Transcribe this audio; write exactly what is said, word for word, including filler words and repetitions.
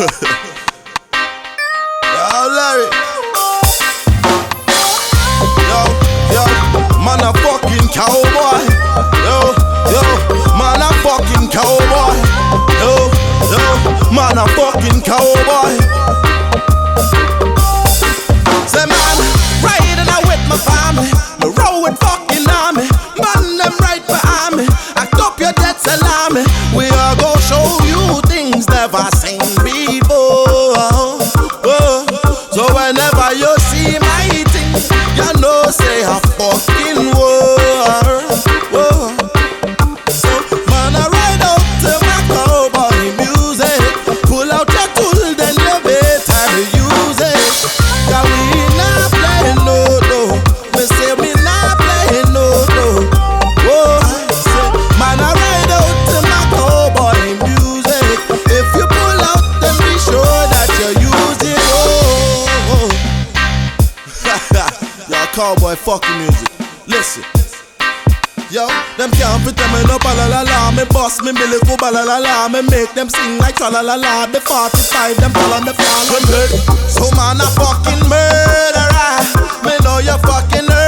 Yo, Larry. Yo, yo, man a fucking cowboy. Yo, yo, man a fucking cowboy. Yo, yo, man a fucking cowboy. Say man, riding out with my family, me roll with fucking army. Man, them right behind me. Act up your dead salami. We are gonna show you things never seen before. Oh. So whenever you see my thing, you know say a fucking war. Whoa. So man, I ride out to my cowboy music. Pull out your tool, then you better use it. Cause we not playing no no. Me say we not playing no no. Whoa. So man, I ride out to my cowboy music. If you pull out, then be sure that you use it. Oh. Yo, cowboy fucking music. Listen. Yo, them can't pretend me no balalala. Me boss me Billy go balalala. Me make them sing like tralalala. The forty-five them fall on the floor. So man a fucking murderer. Me know you fucking